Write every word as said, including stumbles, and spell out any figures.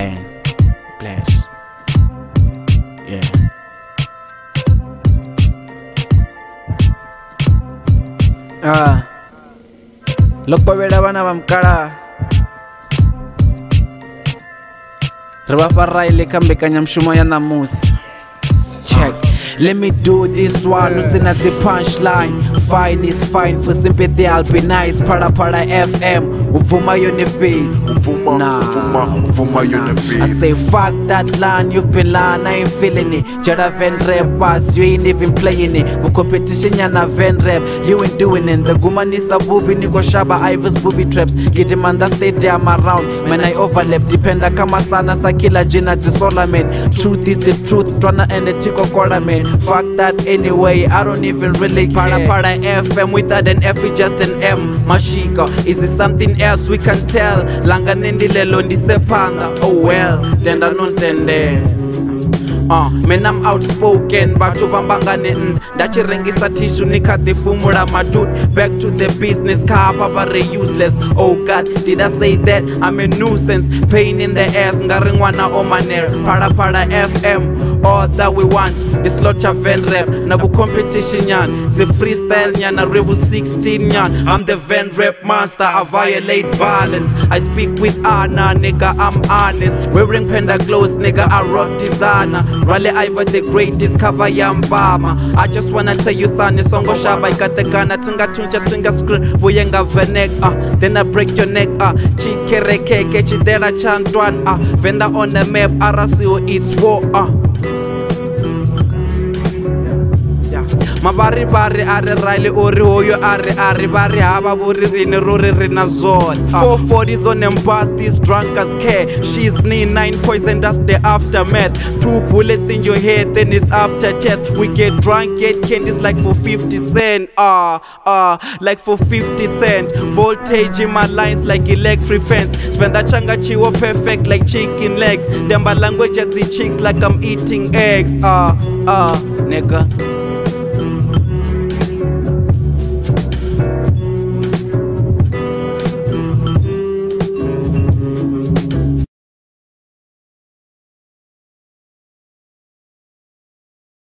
Bland, Blast. Yeah. Ah. Loko vela vana va mkala. Re va fara ile ka mbekanyamshumo ya namusi. Check. Let me do this one, usina the punchline. Fine is fine, for sympathy I'll be nice. Para para F M, uvuma yone face. Uvuma, nah, uvuma, uvuma yone face. I say fuck that line, you've been lying, I ain't feeling it. Jada Van Rap pass, you ain't even playing it. For competition yana Van Rap, you ain't doing it. The gumanisa booby, niko shaba, Ivor's booby traps. Get him on the stadium around, man I overlap. Dependa kama sana sakila jina zisola man. Truth is the truth, twana and the tiko kora man. Fuck that anyway, I don't even really care. Para para F M, without an F it's just an M. Mashika, is it something else we can tell? Langa nendi lelo ndisepanga, oh well, tenda non tende. Uh, man I'm outspoken, batu bambangane and ndachirengisa tishu nikadifumura my dude. Back to the business, car papa useless. Oh god, did I say that? I'm a nuisance, pain in the ass, ngaringwana omaner. Para para F M, all that we want. This lot of Van Rap, nabu competition yan. The freestyle yan, a revu sixteen yan. I'm the Van Rap monster, I violate violence. I speak with honor, nigga, I'm honest. Wearing panda clothes, nigga, I rock designer. Raleigh Ivor the great discover yambama. I just wanna tell you son, songo shaba ikatekana tunga tunja tunga screen buyenga venek ah uh, then I break your neck ah uh, chikereke kechidera chantwan ah uh, venda on the map arasio it's war ah uh. Mabari bari are Riley ori hoyo are are bari haba buri rini rori rina zone. Four forties on them past this drunk as care. She's knee nine poison, that's the aftermath. Two bullets in your head, then it's after test. We get drunk, get candies like for fifty cent. Ah, uh, ah, uh, like for fifty cent. Voltage in my lines like electric fence. Spend that changa chiwo perfect like chicken legs. Them my language as the chicks like I'm eating eggs. Ah, uh, ah, uh, nigga.